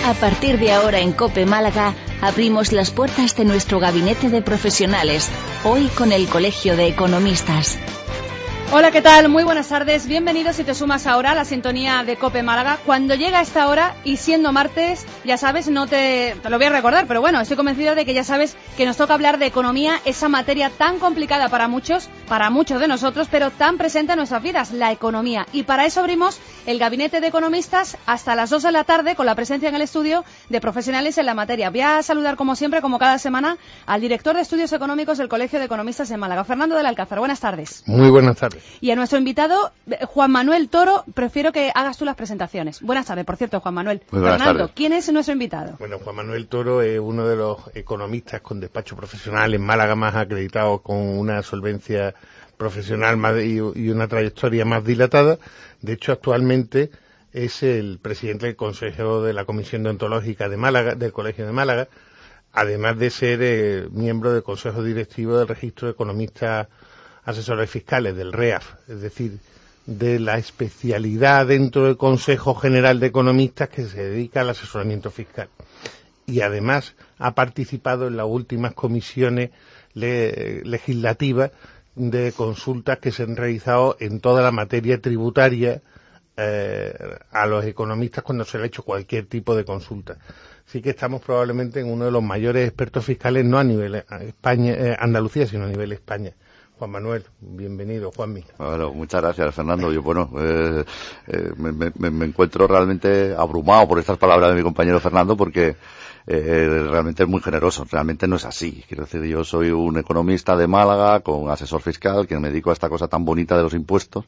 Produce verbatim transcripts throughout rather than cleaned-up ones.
A partir de ahora en COPE Málaga abrimos las puertas de nuestro gabinete de profesionales, hoy con el Colegio de Economistas. Hola, ¿qué tal? Muy buenas tardes. Bienvenidos si te sumas ahora a la sintonía de COPE Málaga. Cuando llega esta hora y siendo martes, ya sabes, no te, te lo voy a recordar, pero bueno, estoy convencido de que ya sabes que nos toca hablar de economía, esa materia tan complicada para muchos, para muchos de nosotros, pero tan presente en nuestras vidas, la economía. Y para eso abrimos el gabinete de economistas hasta las dos de la tarde con la presencia en el estudio de profesionales en la materia. Voy a saludar como siempre, como cada semana, al director de estudios económicos del Colegio de Economistas de Málaga, Fernando del Alcázar. Buenas tardes. Muy buenas tardes. Y a nuestro invitado, Juan Manuel Toro, prefiero que hagas tú las presentaciones. Buenas tardes, por cierto, Juan Manuel. Muy buenas Fernando, tardes. ¿Quién es nuestro invitado? Bueno, Juan Manuel Toro es uno de los economistas con despacho profesional en Málaga más acreditados, con una solvencia profesional más y, y una trayectoria más dilatada. De hecho, actualmente es el presidente del Consejo de la Comisión Deontológica de Málaga, del Colegio de Málaga, además de ser eh, miembro del Consejo Directivo del Registro de Economistas Asesores Fiscales, del R E A F, es decir, de la especialidad dentro del Consejo General de Economistas que se dedica al asesoramiento fiscal. Y además ha participado en las últimas comisiones le, legislativas de consultas que se han realizado en toda la materia tributaria eh, a los economistas cuando se le ha hecho cualquier tipo de consulta. Así que estamos probablemente en uno de los mayores expertos fiscales, no a nivel España, eh, Andalucía, sino a nivel España. Juan Manuel, bienvenido, Juanmi. Bueno, muchas gracias, Fernando. Yo, bueno, eh, eh, me, me, me encuentro realmente abrumado por estas palabras de mi compañero Fernando, porque eh, realmente es muy generoso. Realmente no es así. Quiero decir, yo soy un economista de Málaga, con asesor fiscal, que me dedico a esta cosa tan bonita de los impuestos,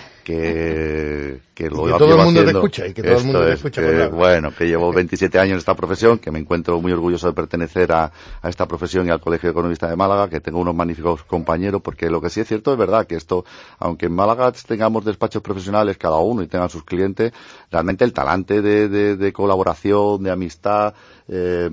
que, que lo y que todo el mundo haciendo. te escucha, y que todo el mundo Esto te es, escucha. que, bueno, que llevo veintisiete años en esta profesión, que me encuentro muy orgulloso de pertenecer a, a esta profesión y al Colegio de Economistas de Málaga, que tengo unos magníficos compañeros, porque lo que sí es cierto es verdad que esto, aunque en Málaga tengamos despachos profesionales cada uno y tengan sus clientes, realmente el talante de, de, de colaboración, de amistad, eh,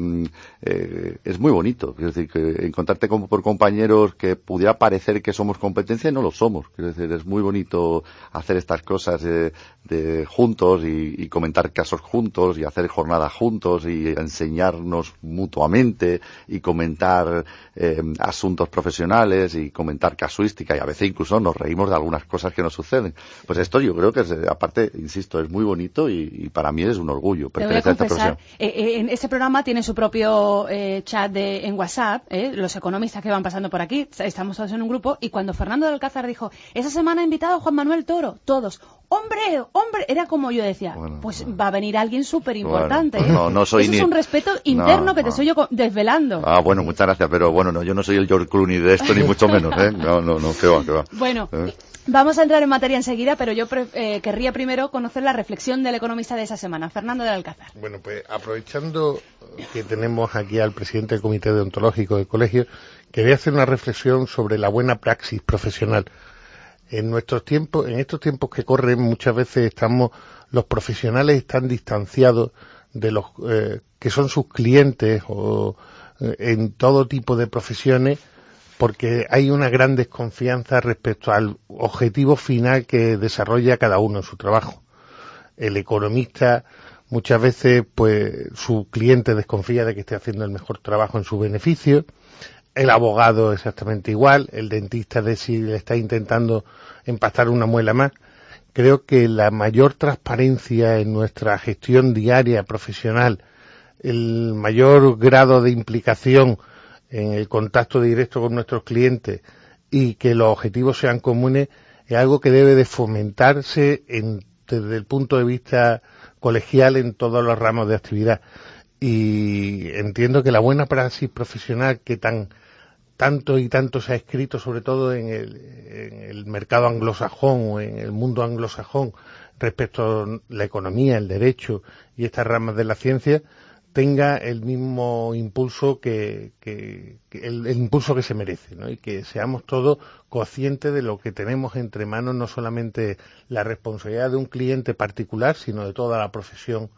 eh, es muy bonito. Quiero decir, que encontrarte con, por compañeros que pudiera parecer que somos competencia y no lo somos. Quiero decir, es muy bonito hacer estas cosas de, de juntos y, y comentar casos juntos y hacer jornadas juntos y enseñarnos mutuamente y comentar eh, asuntos profesionales y comentar casuística, y a veces incluso nos reímos de algunas cosas que nos suceden. Pues esto yo creo que es, aparte, insisto, es muy bonito y, y para mí es un orgullo pertenecer a esta profesión. Eh, eh, en este programa tiene su propio eh, chat de, en WhatsApp, eh, los economistas que van pasando por aquí, estamos todos en un grupo, y cuando Fernando del Alcázar dijo, esa semana ha invitado a Juan Manuel Toro, todos, hombre, hombre, era como yo decía, bueno, pues bueno. Va a venir alguien súper importante. Bueno, no, no soy Eso ni... es un respeto interno no, que te no. soy yo desvelando. Ah, bueno, muchas gracias, pero bueno, no, yo no soy el George Clooney de esto, ni mucho menos, ¿eh? No, no, no, que va, que va. Bueno, ¿Eh? Vamos a entrar en materia enseguida, pero yo eh, querría primero conocer la reflexión del economista de esa semana, Fernando del Alcázar. Bueno, pues aprovechando que tenemos aquí al presidente del Comité Deontológico del Colegio, quería hacer una reflexión sobre la buena praxis profesional. En nuestros tiempos, en estos tiempos que corren, muchas veces estamos, los profesionales están distanciados de los eh, que son sus clientes o eh, en todo tipo de profesiones, porque hay una gran desconfianza respecto al objetivo final que desarrolla cada uno en su trabajo. El economista muchas veces, pues, su cliente desconfía de que esté haciendo el mejor trabajo en su beneficio. El abogado exactamente igual, el dentista de si le está intentando empastar una muela más. Creo que la mayor transparencia en nuestra gestión diaria profesional, el mayor grado de implicación en el contacto directo con nuestros clientes y que los objetivos sean comunes, es algo que debe de fomentarse en, desde el punto de vista colegial en todos los ramos de actividad. Y entiendo que la buena praxis profesional que tan tanto y tanto se ha escrito, sobre todo en el, en el mercado anglosajón o en el mundo anglosajón, respecto a la economía, el derecho y estas ramas de la ciencia, tenga el mismo impulso que, que, que el, el impulso que se merece, ¿no? Y que seamos todos conscientes de lo que tenemos entre manos, no solamente la responsabilidad de un cliente particular, sino de toda la profesión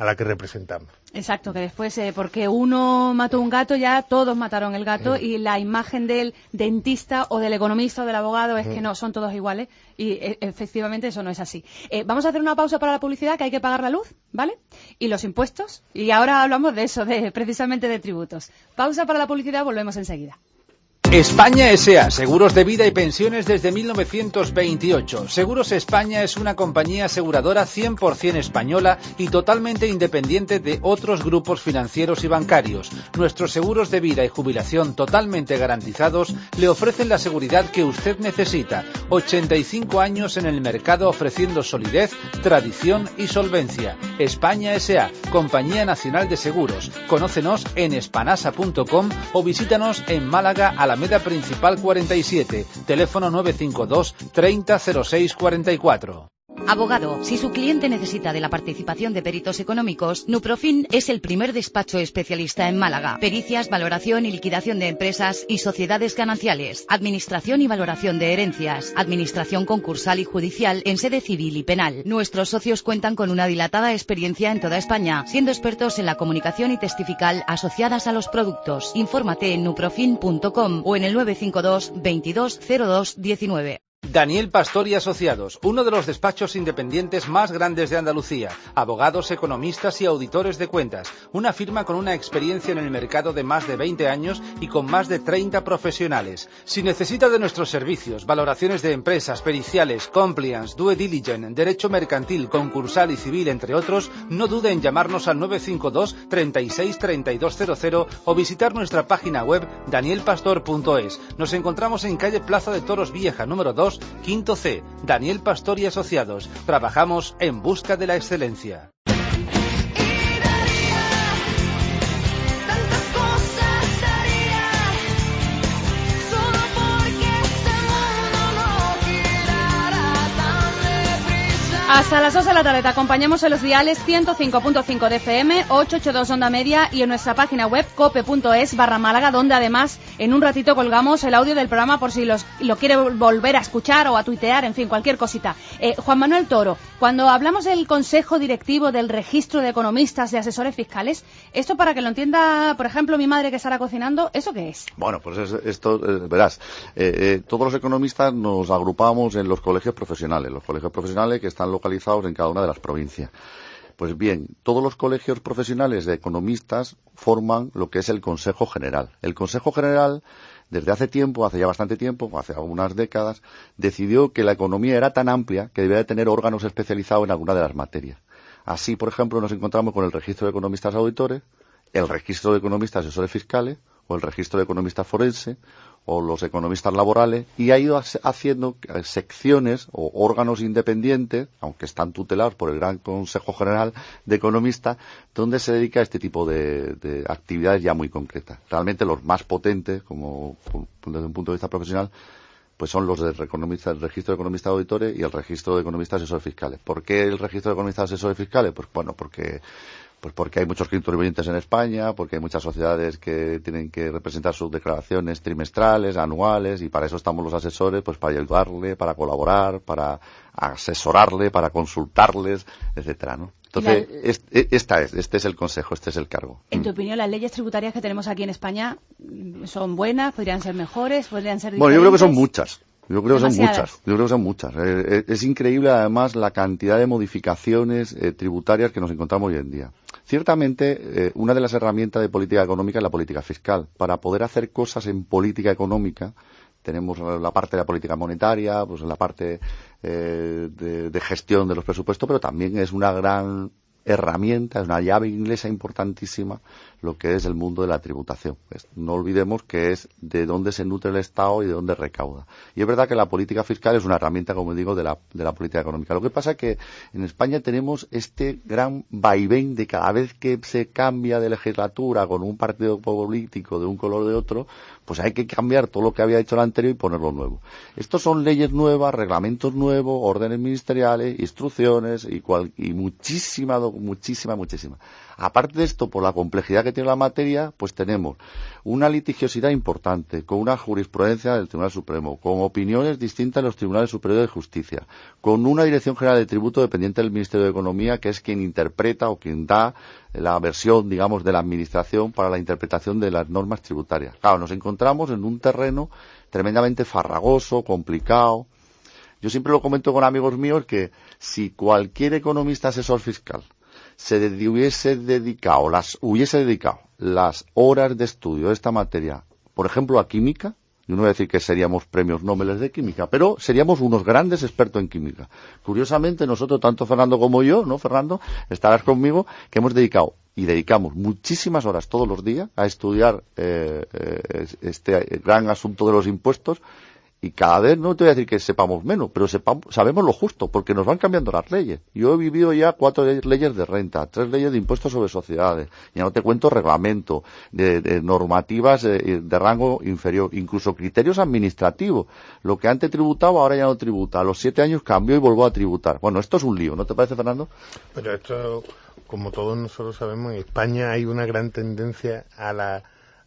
a la que representamos. Exacto, que después, eh, porque uno mató un gato, ya todos mataron el gato, sí. Y la imagen del dentista o del economista o del abogado es sí. que no, son todos iguales, y e efectivamente eso no es así. Eh, vamos a hacer una pausa para la publicidad, que hay que pagar la luz, ¿vale? Y los impuestos, y ahora hablamos de eso, de precisamente de tributos. Pausa para la publicidad, volvemos enseguida. España S A, seguros de vida y pensiones desde mil novecientos veintiocho. Seguros España es una compañía aseguradora cien por cien española y totalmente independiente de otros grupos financieros y bancarios. Nuestros seguros de vida y jubilación totalmente garantizados le ofrecen la seguridad que usted necesita. ochenta y cinco años en el mercado ofreciendo solidez, tradición y solvencia. España S A, Compañía Nacional de Seguros. Conócenos en espanasa punto com o visítanos en Málaga a la Alameda Principal cuarenta y siete, teléfono nueve cinco dos, treinta, cero seis, cuarenta y cuatro. Abogado, si su cliente necesita de la participación de peritos económicos, Nuprofin es el primer despacho especialista en Málaga. Pericias, valoración y liquidación de empresas y sociedades gananciales, administración y valoración de herencias, administración concursal y judicial en sede civil y penal. Nuestros socios cuentan con una dilatada experiencia en toda España, siendo expertos en la comunicación y testifical asociadas a los productos. Infórmate en nuprofin punto com o en el nueve cinco dos, veintidós, cero dos, diecinueve. Daniel Pastor y Asociados, uno de los despachos independientes más grandes de Andalucía, abogados, economistas y auditores de cuentas, una firma con una experiencia en el mercado de más de veinte años y con más de treinta profesionales. Si necesita de nuestros servicios, valoraciones de empresas, periciales, compliance, due diligence, derecho mercantil, concursal y civil, entre otros, no dude en llamarnos al nueve cinco dos, treinta y seis, treinta y dos cero cero o visitar nuestra página web daniel pastor punto es. Nos encontramos en calle Plaza de Toros Vieja, número dos, quinto C, Daniel Pastor y Asociados. Trabajamos en busca de la excelencia. Hasta las dos de la tarde te acompañamos en los diales ciento cinco punto cinco de F M, ochocientos ochenta y dos onda media y en nuestra página web cope punto es barra Málaga, donde además en un ratito colgamos el audio del programa por si los, lo quiere volver a escuchar o a tuitear, en fin, cualquier cosita. Eh, Juan Manuel Toro, cuando hablamos del Consejo Directivo del Registro de Economistas de Asesores Fiscales, esto para que lo entienda, por ejemplo, mi madre que estará cocinando, ¿eso qué es? Bueno, pues es, esto, eh, verás, eh, eh, todos los economistas nos agrupamos en los colegios profesionales, los colegios profesionales que están localizados en cada una de las provincias. Pues bien, todos los colegios profesionales de economistas forman lo que es el Consejo General. El Consejo General, desde hace tiempo, hace ya bastante tiempo, hace algunas décadas, decidió que la economía era tan amplia que debía de tener órganos especializados en alguna de las materias. Así, por ejemplo, nos encontramos con el Registro de Economistas Auditores, el Registro de Economistas Asesores Fiscales, o el Registro de Economistas Forenses, o los economistas laborales, y ha ido haciendo secciones o órganos independientes, aunque están tutelados por el Gran Consejo General de Economistas, donde se dedica a este tipo de, de actividades ya muy concretas. Realmente los más potentes, como desde un punto de vista profesional, pues son los del el Registro de Economistas Auditores y el Registro de Economistas Asesores Fiscales. ¿Por qué el Registro de Economistas Asesores Fiscales? Pues bueno, porque Pues porque hay muchos contribuyentes en España, porque hay muchas sociedades que tienen que representar sus declaraciones trimestrales, anuales, y para eso estamos los asesores, pues para ayudarle, para colaborar, para asesorarle, para consultarles, etcétera, ¿no? Entonces, la... este, esta es, este es el consejo, este es el cargo. En tu opinión, ¿las leyes tributarias que tenemos aquí en España son buenas, podrían ser mejores, podrían ser diferentes? Bueno, yo creo que son muchas. Yo creo que son muchas, yo creo que son muchas. Eh, es increíble además la cantidad de modificaciones eh, tributarias que nos encontramos hoy en día. Ciertamente, eh, una de las herramientas de política económica es la política fiscal. Para poder hacer cosas en política económica, tenemos la parte de la política monetaria, pues la parte eh, de, de gestión de los presupuestos, pero también es una gran herramienta, es una llave inglesa importantísima lo que es el mundo de la tributación. No olvidemos que es de dónde se nutre el Estado y de dónde recauda. Y es verdad que la política fiscal es una herramienta, como digo, de la, de la política económica. Lo que pasa es que en España tenemos este gran vaivén de cada vez que se cambia de legislatura con un partido político de un color o de otro, pues hay que cambiar todo lo que había hecho el anterior y ponerlo nuevo. Estos son leyes nuevas, reglamentos nuevos, órdenes ministeriales, instrucciones y, cual, y muchísima documentación muchísima, muchísima. Aparte de esto, por la complejidad que tiene la materia, pues tenemos una litigiosidad importante, con una jurisprudencia del Tribunal Supremo, con opiniones distintas en los Tribunales Superiores de Justicia, con una Dirección General de Tributo dependiente del Ministerio de Economía, que es quien interpreta o quien da la versión, digamos, de la Administración para la interpretación de las normas tributarias. Claro, nos encontramos en un terreno tremendamente farragoso, complicado. Yo siempre lo comento con amigos míos que si cualquier economista asesor fiscal se de, hubiese dedicado las hubiese dedicado las horas de estudio de esta materia, por ejemplo, a química, yo no voy a decir que seríamos premios Nobel de química, pero seríamos unos grandes expertos en química. Curiosamente, nosotros, tanto Fernando como yo, ¿no, Fernando? Estarás conmigo, que hemos dedicado y dedicamos muchísimas horas todos los días a estudiar eh, eh, este gran asunto de los impuestos. Y cada vez, no te voy a decir que sepamos menos, pero sepamos, sabemos lo justo, porque nos van cambiando las leyes. Yo he vivido ya cuatro leyes de renta, tres leyes de impuestos sobre sociedades, ya no te cuento reglamento, de, de normativas de, de rango inferior, incluso criterios administrativos. Lo que antes tributaba, ahora ya no tributa. A los siete años cambió y volvió a tributar. Bueno, esto es un lío, ¿no te parece, Fernando? Pero esto, como todos nosotros sabemos, en España hay una gran tendencia a la...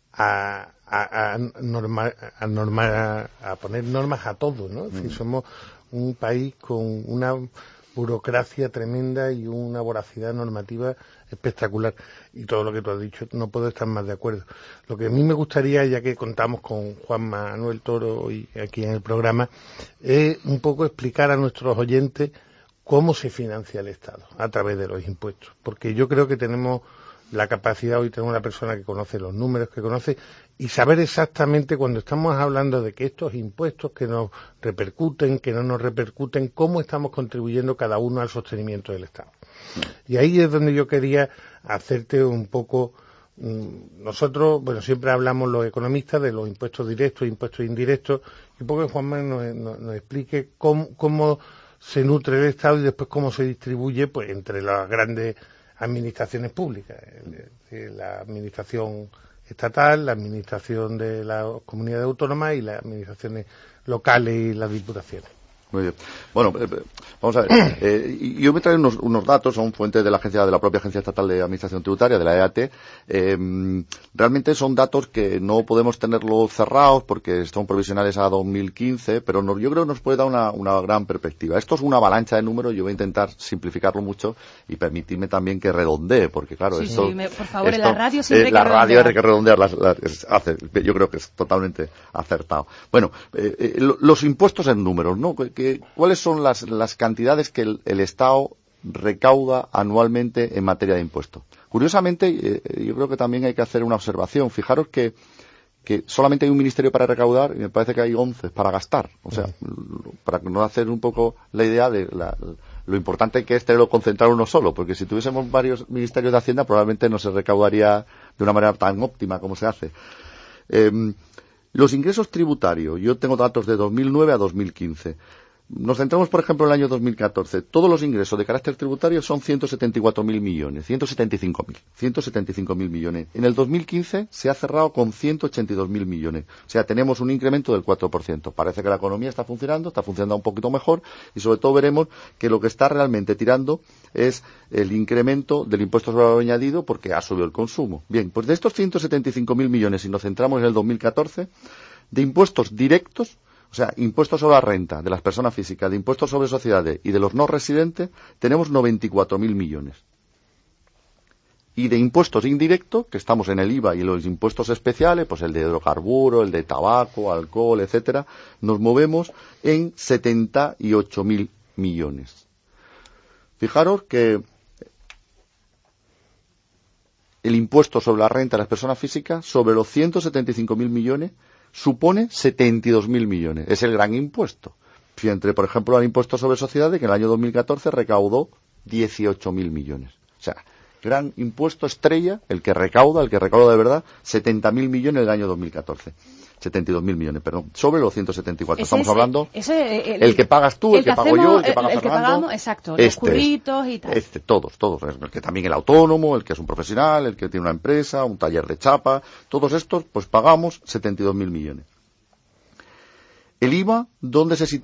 a A, a, norma, a, norma, a poner normas a todo, ¿no? Es decir, somos un país con una burocracia tremenda y una voracidad normativa espectacular. Y todo lo que tú has dicho, no puedo estar más de acuerdo. Lo que a mí me gustaría, ya que contamos con Juan Manuel Toro hoy aquí en el programa, es un poco explicar a nuestros oyentes cómo se financia el Estado a través de los impuestos. Porque yo creo que tenemos la capacidad, hoy tenemos una persona que conoce los números, que conoce, y saber exactamente cuando estamos hablando de que estos impuestos que nos repercuten, que no nos repercuten, cómo estamos contribuyendo cada uno al sostenimiento del Estado. Y ahí es donde yo quería hacerte un poco, nosotros, bueno, siempre hablamos los economistas de los impuestos directos, impuestos indirectos, y un poco que Juan Manuel nos, nos, nos explique cómo, cómo se nutre el Estado y después cómo se distribuye, pues, entre las grandes administraciones públicas, la administración estatal, la administración de las comunidades autónomas y las administraciones locales y las diputaciones. Muy bien. Bueno, eh, vamos a ver. Eh, yo me traigo unos, unos datos, son fuentes de la agencia, de la propia Agencia Estatal de Administración Tributaria, de la E A T. Eh, realmente son datos que no podemos tenerlos cerrados porque son provisionales a dos mil quince, pero no, yo creo que nos puede dar una, una gran perspectiva. Esto es una avalancha de números, yo voy a intentar simplificarlo mucho y permitirme también que redondee, porque claro, sí, esto... Sí, me, por favor, esto, en la radio siempre eh, hay la que radio redondear. hay que redondear, las, las, hace, yo creo que es totalmente acertado. Bueno, eh, eh, los impuestos en números, ¿no? Que, ¿Cuáles son las, las cantidades que el, el Estado recauda anualmente en materia de impuestos? Curiosamente, eh, yo creo que también hay que hacer una observación. Fijaros que, que solamente hay un ministerio para recaudar y me parece que hay once para gastar. O sea, para no hacer un poco la idea de la, lo importante que es tenerlo concentrado uno solo, porque si tuviésemos varios ministerios de Hacienda probablemente no se recaudaría de una manera tan óptima como se hace. Eh, los ingresos tributarios, yo tengo datos de dos mil nueve a dos mil quince. Nos centramos, por ejemplo, en el año dos mil catorce. Todos los ingresos de carácter tributario son ciento setenta y cuatro mil millones, ciento setenta y cinco mil, ciento setenta y cinco mil millones. En el dos mil quince se ha cerrado con ciento ochenta y dos mil millones. O sea, tenemos un incremento del cuatro por ciento. Parece que la economía está funcionando, está funcionando un poquito mejor y sobre todo veremos que lo que está realmente tirando es el incremento del impuesto sobre el valor añadido porque ha subido el consumo. Bien, pues de estos ciento setenta y cinco mil millones, si nos centramos en el dos mil catorce, de impuestos directos, o sea, impuestos sobre la renta de las personas físicas, de impuestos sobre sociedades y de los no residentes, tenemos noventa y cuatro mil millones. Y de impuestos indirectos, que estamos en el I V A y los impuestos especiales, pues el de hidrocarburo, el de tabaco, alcohol, etcétera, nos movemos en setenta y ocho mil millones. Fijaros que el impuesto sobre la renta de las personas físicas, sobre los ciento setenta y cinco mil millones, supone setenta y dos mil millones. Es el gran impuesto. Entre, por ejemplo, el impuesto sobre sociedades, que en el año dos mil catorce recaudó dieciocho mil millones. O sea, gran impuesto estrella, el que recauda, el que recauda de verdad, setenta mil millones en el año dos mil catorce. setenta y dos mil millones, perdón, sobre los ciento setenta y cuatro. Ese Estamos es, hablando ese, el, el que pagas tú, el, el que, que pago hacemos, yo, el que paga el, el Fernando. Que pagamos, exacto, este los curritos y tal. Este, todos, todos. El que también el autónomo, el que es un profesional, el que tiene una empresa, un taller de chapa, todos estos, pues pagamos setenta y dos mil millones. El I V A, ¿dónde se situó en el año dos mil catorce? En cincuenta y seis mil millones. Es cierto que ha subido a sesenta mil en el dos mil quince.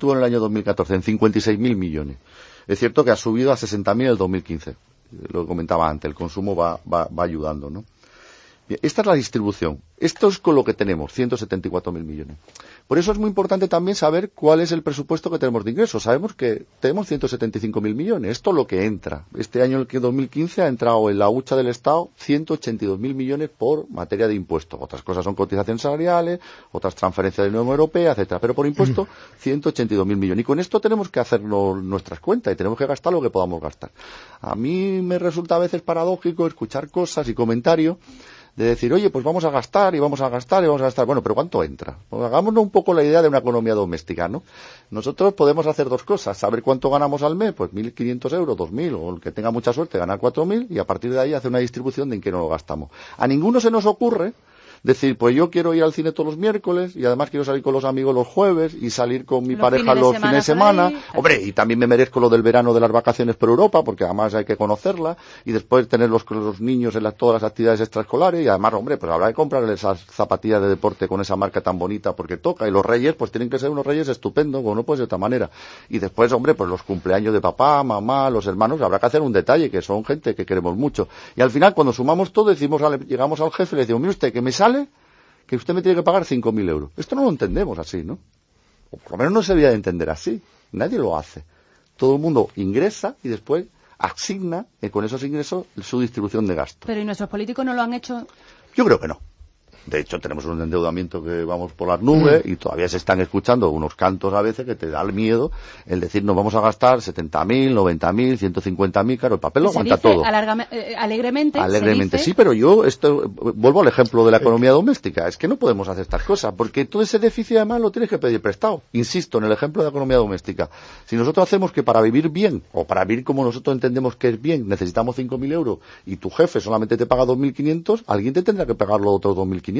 lo comentaba antes, el consumo va, va, va ayudando, ¿no? Bien, esta es la distribución. Esto es con lo que tenemos, ciento setenta y cuatro mil millones. Por eso es muy importante también saber cuál es el presupuesto que tenemos de ingresos. Sabemos que tenemos ciento setenta y cinco mil millones. Esto es lo que entra. Este año, el dos mil quince, ha entrado en la hucha del Estado ciento ochenta y dos mil millones por materia de impuestos. Otras cosas son cotizaciones salariales, otras transferencias de la Unión Europea, etcétera. Pero por impuesto, ciento ochenta y dos mil millones. Y con esto tenemos que hacernos nuestras cuentas y tenemos que gastar lo que podamos gastar. A mí me resulta a veces paradójico escuchar cosas y comentarios de decir, oye, pues vamos a gastar y vamos a gastar y vamos a gastar. Bueno, pero ¿cuánto entra? Pues hagámonos un poco la idea de una economía doméstica, ¿no? Nosotros podemos hacer dos cosas, saber cuánto ganamos al mes, pues mil quinientos euros, dos mil, o el que tenga mucha suerte ganar cuatro mil, y a partir de ahí hacer una distribución de en qué no lo gastamos. A ninguno se nos ocurre decir, pues yo quiero ir al cine todos los miércoles y además quiero salir con los amigos los jueves y salir con mi los pareja fines los de fines de semana. Ahí, hombre, y también me merezco lo del verano de las vacaciones por Europa, porque además hay que conocerla, y después tener los, los niños en las, todas las actividades extraescolares, y además, hombre, pues habrá que comprarles esas zapatillas de deporte con esa marca tan bonita porque toca, y los reyes, pues tienen que ser unos reyes estupendos, como no puede ser de otra manera. Y después, hombre, pues los cumpleaños de papá, mamá, los hermanos, habrá que hacer un detalle, que son gente que queremos mucho. Y al final, cuando sumamos todo, decimos, llegamos al jefe y le decimos, mire usted, que me sale que usted me tiene que pagar cinco mil euros. Esto no lo entendemos así, ¿no? O por lo menos no se debía de entender así. Nadie lo hace. Todo el mundo ingresa y después asigna eh, con esos ingresos su distribución de gasto. Pero ¿y nuestros políticos no lo han hecho? Yo creo que no. De hecho, tenemos un endeudamiento que vamos por las nubes y todavía se están escuchando unos cantos a veces que te da el miedo el decir nos vamos a gastar setenta mil, noventa mil, ciento cincuenta mil, claro, el papel lo aguanta todo. Eh, alegremente. Alegremente, dice... sí, pero yo esto, vuelvo al ejemplo de la economía doméstica. Es que no podemos hacer estas cosas porque todo ese déficit además lo tienes que pedir prestado. Insisto, en el ejemplo de la economía doméstica. Si nosotros hacemos que para vivir bien o para vivir como nosotros entendemos que es bien necesitamos cinco mil euros y tu jefe solamente te paga dos mil quinientos, alguien te tendrá que pagar los otros dos mil quinientos.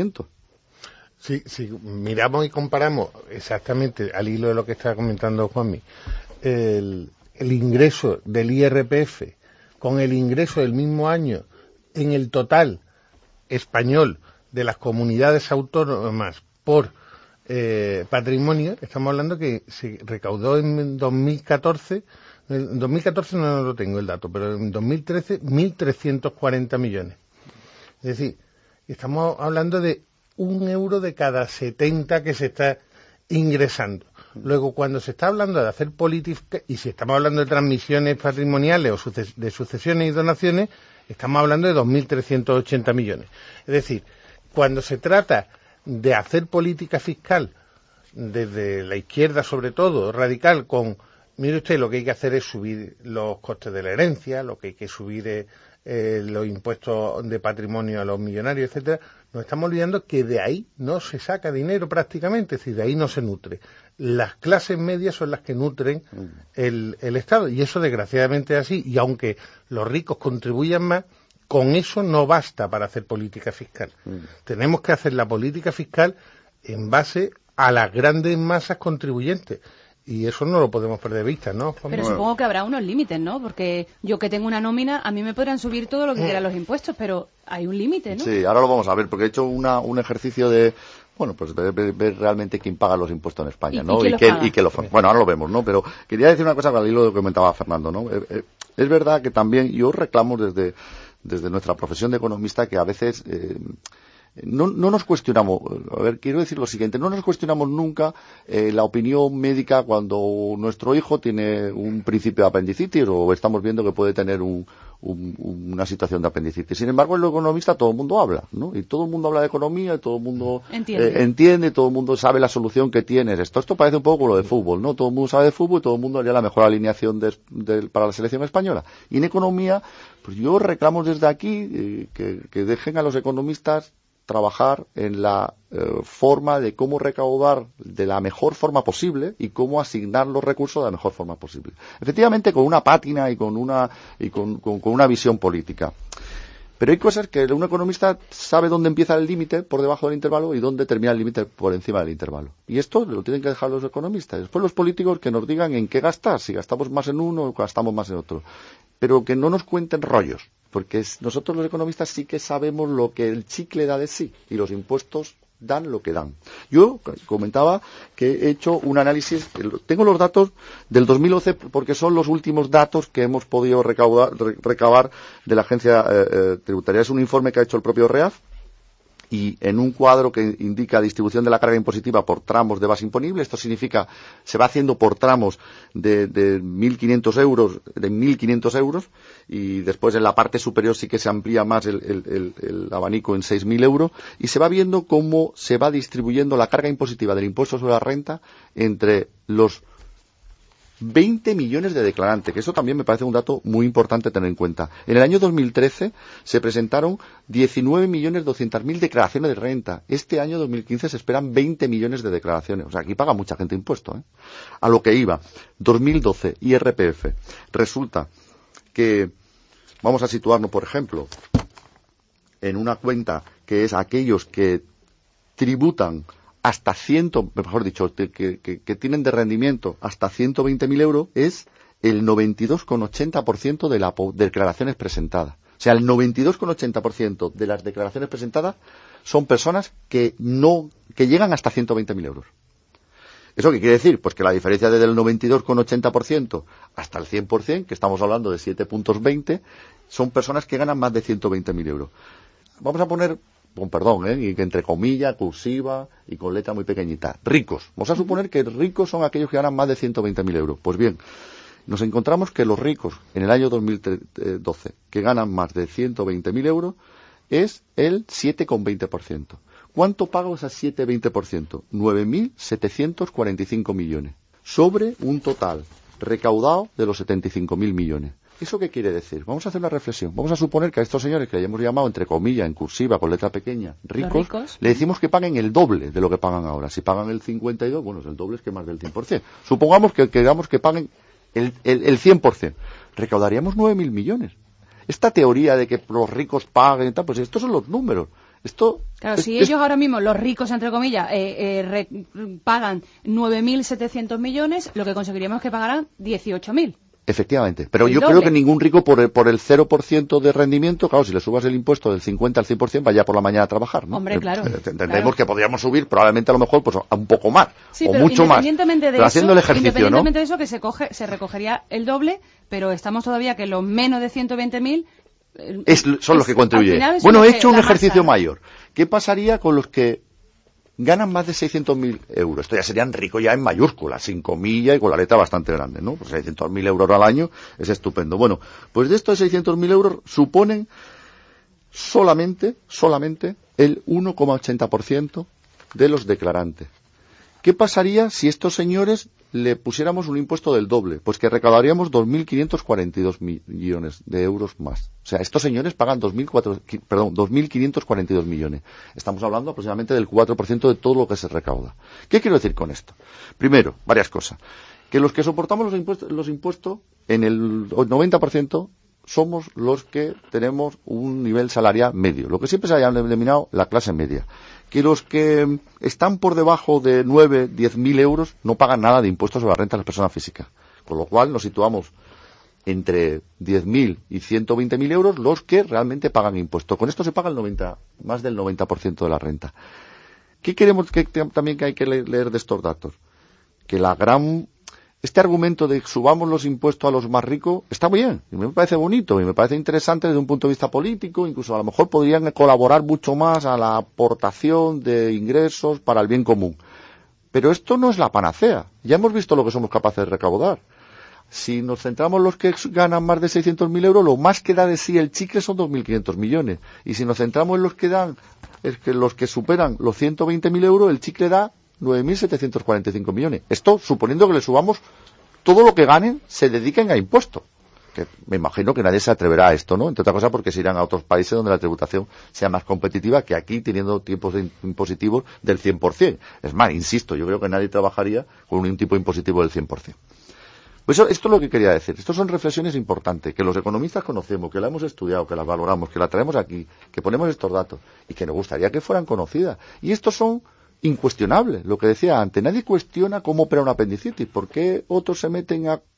Si, si miramos y comparamos exactamente al hilo de lo que estaba comentando Juanmi, el, el ingreso del I R P F con el ingreso del mismo año en el total español de las comunidades autónomas por eh, patrimonio, estamos hablando que se recaudó en dos mil catorce, en dos mil catorce no lo tengo el dato, pero en dos mil trece mil trescientos cuarenta millones. Es decir, estamos hablando de un euro de cada setenta que se está ingresando. Luego, cuando se está hablando de hacer política, y si estamos hablando de transmisiones patrimoniales o suces- de sucesiones y donaciones, estamos hablando de dos mil trescientos ochenta millones. Es decir, cuando se trata de hacer política fiscal, desde la izquierda sobre todo, radical, con, mire usted, lo que hay que hacer es subir los costes de la herencia, lo que hay que subir es eh, los impuestos de patrimonio a los millonarios, etcétera, nos estamos olvidando que de ahí no se saca dinero prácticamente, es decir, de ahí no se nutre. Las clases medias son las que nutren el, el Estado, y eso desgraciadamente es así, y aunque los ricos contribuyan más, con eso no basta para hacer política fiscal. Mm. Tenemos que hacer la política fiscal en base a las grandes masas contribuyentes. Y eso no lo podemos perder de vista, ¿no? Pero bueno, supongo que habrá unos límites, ¿no? Porque yo que tengo una nómina, a mí me podrán subir todo lo que quieran los impuestos, pero hay un límite, ¿no? Sí, ahora lo vamos a ver, porque he hecho una, un ejercicio de, bueno, pues de ver, ver realmente quién paga los impuestos en España, ¿Y, ¿no? y, y, que, y que lo, bueno, ahora lo vemos, ¿no? Pero quería decir una cosa al hilo de lo que comentaba Fernando, ¿no? Eh, eh, es verdad que también yo reclamo desde, desde nuestra profesión de economista que a veces... Eh, No, no nos cuestionamos, a ver, quiero decir lo siguiente, no nos cuestionamos nunca eh, la opinión médica cuando nuestro hijo tiene un principio de apendicitis o estamos viendo que puede tener un, un, una situación de apendicitis. Sin embargo, en lo economista todo el mundo habla, ¿no? Y todo el mundo habla de economía, y todo el mundo entiende, eh, entiende todo el mundo sabe la solución que tienes. Esto, esto parece un poco como lo de fútbol, ¿no? Todo el mundo sabe de fútbol y todo el mundo haría la mejor alineación de, de, para la selección española. Y en economía, pues yo reclamo desde aquí eh, que, que dejen a los economistas trabajar en la eh, forma de cómo recaudar de la mejor forma posible y cómo asignar los recursos de la mejor forma posible. Efectivamente, con una pátina y con una y con, con, con una visión política. Pero hay cosas que un economista sabe dónde empieza el límite por debajo del intervalo y dónde termina el límite por encima del intervalo. Y esto lo tienen que dejar los economistas. Después los políticos que nos digan en qué gastar, si gastamos más en uno o gastamos más en otro. Pero que no nos cuenten rollos. Porque es, nosotros los economistas sí que sabemos lo que el chicle da de sí y los impuestos dan lo que dan. Yo comentaba que he hecho un análisis, tengo los datos del dos mil once porque son los últimos datos que hemos podido recaudar, recabar de la agencia eh, eh, tributaria. Es un informe que ha hecho el propio REAF, y en un cuadro que indica distribución de la carga impositiva por tramos de base imponible. Esto significa, se va haciendo por tramos de, de mil quinientos euros, de mil quinientos euros, y después en la parte superior sí que se amplía más el, el, el, el abanico en seis mil euros, y se va viendo cómo se va distribuyendo la carga impositiva del impuesto sobre la renta entre los veinte millones de declarantes, que eso también me parece un dato muy importante tener en cuenta. En el año dos mil trece se presentaron diecinueve millones doscientas mil declaraciones de renta. Este año dos mil quince se esperan veinte millones de declaraciones. O sea, aquí paga mucha gente impuestos, ¿eh? A lo que iba, dos mil doce, I R P F. Resulta que, vamos a situarnos, por ejemplo, en una cuenta que es aquellos que tributan hasta ciento, mejor dicho, que, que, que tienen de rendimiento hasta ciento veinte mil euros, es el noventa y dos coma ochenta por ciento de las declaraciones presentadas. O sea, el noventa y dos coma ochenta por ciento de las declaraciones presentadas son personas que no, que llegan hasta ciento veinte mil euros. ¿Eso qué quiere decir? Pues que la diferencia desde el noventa y dos coma ochenta por ciento hasta el cien por ciento, que estamos hablando de siete puntos veinte, son personas que ganan más de ciento veinte mil euros. Vamos a poner, con perdón, ¿eh? Y que entre comillas, cursiva y con letra muy pequeñita, ricos. Vamos a suponer que ricos son aquellos que ganan más de ciento veinte mil euros. Pues bien, nos encontramos que los ricos en el año dos mil doce, que ganan más de ciento veinte mil euros, es el siete coma veinte por ciento. ¿Cuánto paga ese siete coma veinte por ciento? nueve mil setecientos cuarenta y cinco millones, sobre un total recaudado de los setenta y cinco mil millones. ¿Eso qué quiere decir? Vamos a hacer una reflexión. Vamos a suponer que a estos señores que hayamos llamado, entre comillas, en cursiva, con letra pequeña, ricos, ricos, le decimos que paguen el doble de lo que pagan ahora. Si pagan el cincuenta y dos, bueno, el doble es que más del cien por ciento. Supongamos que queramos que paguen el, el, el cien por ciento. Recaudaríamos nueve mil millones. Esta teoría de que los ricos paguen y tal, pues estos son los números. Esto Claro, es, si es... ellos ahora mismo, los ricos, entre comillas, eh, eh, re, pagan nueve mil setecientos millones, lo que conseguiríamos es que pagaran dieciocho mil. Efectivamente, pero el yo doble. creo que ningún rico por el, por el cero por ciento de rendimiento, claro, si le subas el impuesto del cincuenta al cien por ciento, vaya por la mañana a trabajar, ¿no? Hombre, claro. Eh, entendemos claro. que podríamos subir probablemente a lo mejor pues a un poco más, sí, o pero mucho más, independientemente de pero haciendo eso, el ejercicio, independientemente ¿no? de eso, que se, coge, se recogería el doble, pero estamos todavía que los menos de ciento veinte mil Es, son es, los que contribuyen. Al bueno, he que, hecho un ejercicio masa. mayor. ¿Qué pasaría con los que ganan más de seiscientos mil euros? Esto ya serían ricos ya en mayúsculas, sin comilla y con la letra bastante grande, ¿no? Pues seiscientos mil euros al año es estupendo. Bueno, pues de estos seiscientos mil euros suponen solamente, solamente el uno coma ochenta por ciento de los declarantes. ¿Qué pasaría si estos señores le pusiéramos un impuesto del doble? Pues que recaudaríamos dos mil quinientos cuarenta y dos millones de euros más. O sea, estos señores pagan dos mil quinientos cuarenta y dos millones. Estamos hablando aproximadamente del cuatro por ciento de todo lo que se recauda. ¿Qué quiero decir con esto? Primero, varias cosas. Que los que soportamos los impuestos, los impuestos en el noventa por ciento somos los que tenemos un nivel salarial medio, lo que siempre se haya denominado la clase media. Que los que están por debajo de nueve, diez mil euros no pagan nada de impuestos sobre la renta de las personas físicas. Con lo cual nos situamos entre diez mil y ciento veinte mil euros los que realmente pagan impuestos. Con esto se paga el noventa, más del noventa por ciento de la renta. ¿Qué queremos que también que hay que leer de estos datos? Que la gran... Este argumento de subamos los impuestos a los más ricos está muy bien, y me parece bonito, y me parece interesante desde un punto de vista político, incluso a lo mejor podrían colaborar mucho más a la aportación de ingresos para el bien común. Pero esto no es la panacea, ya hemos visto lo que somos capaces de recaudar. Si nos centramos en los que ganan más de seiscientos mil euros, lo más que da de sí el chicle son dos mil quinientos millones. Y si nos centramos en los que dan, es que los que superan los ciento veinte mil euros, el chicle da nueve mil setecientos cuarenta y cinco millones. Esto, suponiendo que le subamos todo lo que ganen, se dediquen a impuestos. Que me imagino que nadie se atreverá a esto, ¿no? Entre otras cosas porque se irán a otros países donde la tributación sea más competitiva que aquí, teniendo tipos de impositivos del cien por ciento. Es más, insisto, yo creo que nadie trabajaría con un tipo impositivo del cien por ciento. Pues eso, esto es lo que quería decir. Estas son reflexiones importantes, que los economistas conocemos, que la hemos estudiado, que las valoramos, que la traemos aquí, que ponemos estos datos y que nos gustaría que fueran conocidas. Y estos son incuestionable, lo que decía antes, nadie cuestiona cómo opera una apendicitis, ¿por qué otros se meten a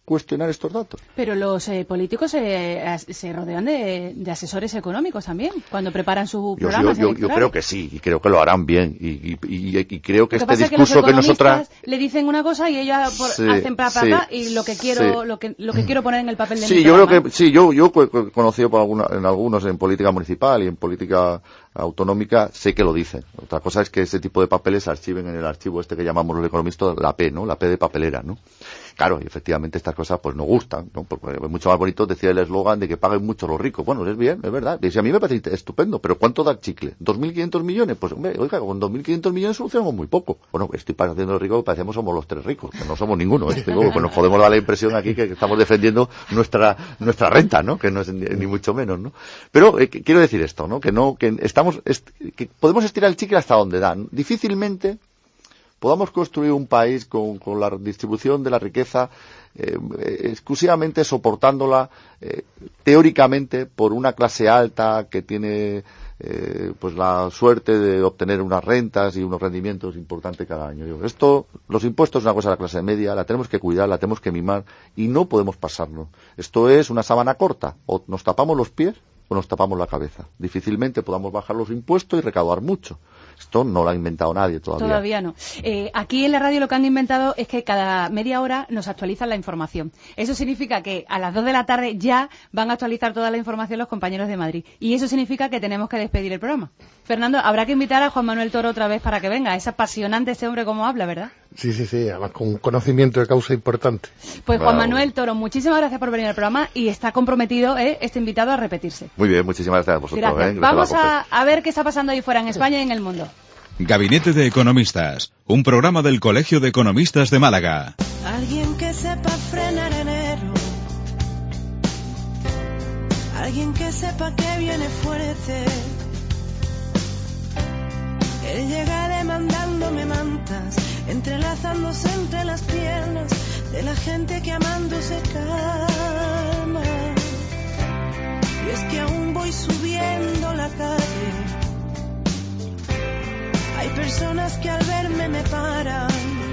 cuestionar estos datos. Pero los eh, políticos eh, se rodean de, de asesores económicos también cuando preparan sus yo, programas yo, yo, yo creo que sí, y creo que lo harán bien, y, y, y, y creo que lo este que discurso que, que nosotras le dicen una cosa y ellos por, sí, hacen pa, pa, sí, pa, y lo que quiero sí. lo que lo que quiero poner en el papel de sí, mi yo programa. creo que sí, yo yo he conocido por alguna, en algunos en política municipal y en política autonómica, sé que lo dicen. Otra cosa es que ese tipo de papeles se archiven en el archivo este que llamamos los economistas la P, ¿no? La P de papelera, ¿no? Claro, y efectivamente estas cosas pues no gustan, ¿no? Porque es mucho más bonito decir el eslogan de que paguen mucho los ricos. Bueno, es bien, es verdad. Y si a mí me parece estupendo, pero ¿cuánto da el chicle? ¿dos mil quinientos millones? Pues, hombre, oiga, con dos mil quinientos millones solucionamos muy poco. Bueno, estoy pareciendo los ricos, parecemos somos los tres ricos, que no somos ninguno, ¿eh? Digo, pues nos podemos dar la impresión aquí que estamos defendiendo nuestra nuestra renta, ¿no? Que no es ni, ni mucho menos, ¿no? Pero eh, quiero decir esto, ¿no? Que no, que estamos, est que podemos estirar el chicle hasta donde dan. Difícilmente podamos construir un país con, con la distribución de la riqueza eh, exclusivamente soportándola eh, teóricamente por una clase alta que tiene eh, pues la suerte de obtener unas rentas y unos rendimientos importantes cada año. Yo, esto, los impuestos es una cosa de la clase media, la tenemos que cuidar, la tenemos que mimar y no podemos pasarnos. Esto es una sábana corta, o nos tapamos los pies o nos tapamos la cabeza. Difícilmente podamos bajar los impuestos y recaudar mucho. Esto no lo ha inventado nadie todavía. Todavía no. Eh, aquí en la radio lo que han inventado es que cada media hora nos actualizan la información. Eso significa que a las dos de la tarde ya van a actualizar toda la información los compañeros de Madrid. Y eso significa que tenemos que despedir el programa. Fernando, habrá que invitar a Juan Manuel Toro otra vez para que venga. Es apasionante este hombre como habla, ¿verdad? Sí, sí, sí. Además con un conocimiento de causa importante. Pues Juan Wow. Manuel Toro, muchísimas gracias por venir al programa y está comprometido ¿eh? este invitado a repetirse. Muy bien, muchísimas gracias a vosotros. Gracias. ¿eh? Vamos Gracias a, a ver qué está pasando ahí fuera en España y en el mundo. Gabinete de Economistas, un programa del Colegio de Economistas de Málaga. Alguien que sepa frenar enero, alguien que sepa que viene fuerte. Él llega demandándome mantas, entrelazándose entre las piernas de la gente que amando se calma. Y es que aún voy subiendo la calle. Hay personas que al verme me paran.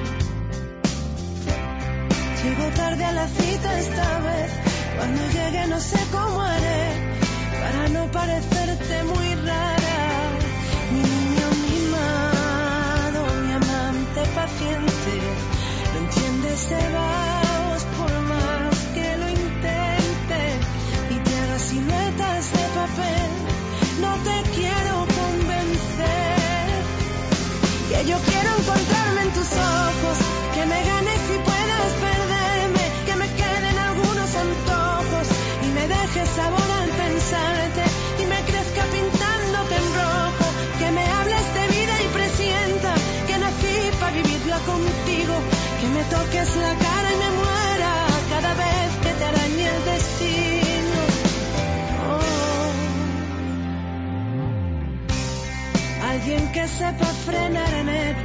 Llego tarde a la cita esta vez. Cuando llegue no sé cómo haré para no parecerte muy rara. Mi niño mimado, mi amante paciente, no entiendes, se va vos por más que lo intente y te haga siluetas de papel. No te quiero convencer. Que yo quiero encontrarme en tus ojos, que me ganes y puedas perderme, que me queden algunos antojos y me dejes sabor al pensarte y me crezca pintándote en rojo, que me hables de vida y presienta que nací para vivirla contigo, que me toques la cara y me muera cada vez que te arañe el destino. Oh. Alguien que sepa frenar enero,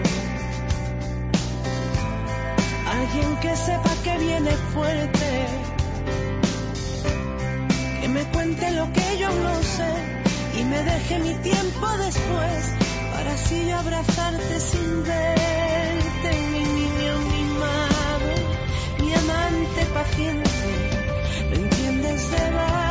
alguien que sepa que viene fuerte, que me cuente lo que yo no sé y me deje mi tiempo después para así yo abrazarte sin verte. Mi niño mimado, mi amante paciente, ¿lo entiendes? Se va